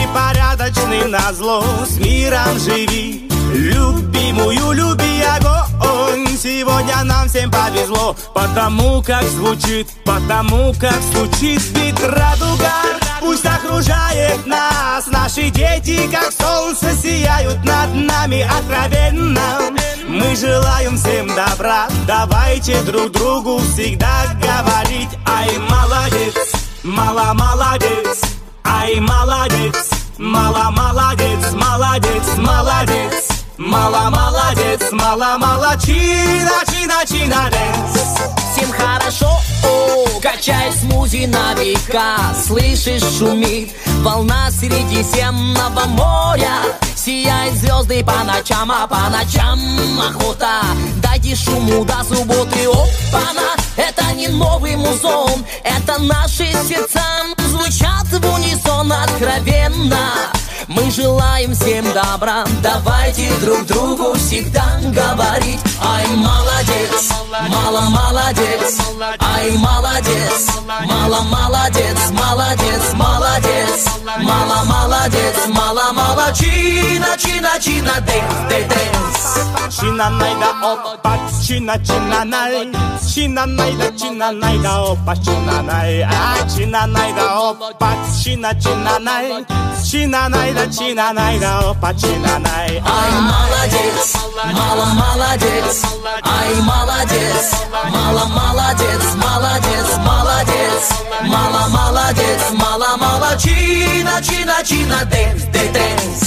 Ты порядочный назло, с миром живи. Любимую люби огонь. Сегодня нам всем повезло, потому как звучит, потому как стучит. Ведь радуга пусть окружает нас. Наши дети, как солнце, сияют над нами откровенно. Мы желаем всем добра, давайте друг другу всегда говорить: ай, молодец, мало молодец, ай, молодец, мало молодец, молодец, молодец, мало молодец, мало молодчина, чина, чина, дэнс. Всем хорошо, качай смузи на века. Слышишь, шумит волна среди Средиземного моря. Сияют звезды по ночам, а по ночам охота. Дайте шуму до субботы, опана. Это не новый музон, это наши сердца звучат в унисон откровенно. Мы желаем всем добра, давайте друг другу всегда говорить: ай, молодец, мало молодец, ай, молодец, мало молодец, молодец, молодец, мало молодец, мало молодчина, чина, чина, дэнс. Чина найда опа, чина, чина най, чина найда опа, чина най, а чина найда опа, чина, чина най, чина найда опа, чина най. Ай, молодец, мало молодец, ай, молодец, мало молодец, молодец, молодец, мало молодец, мало молодчина, чина, чина, дэнс, дэнс.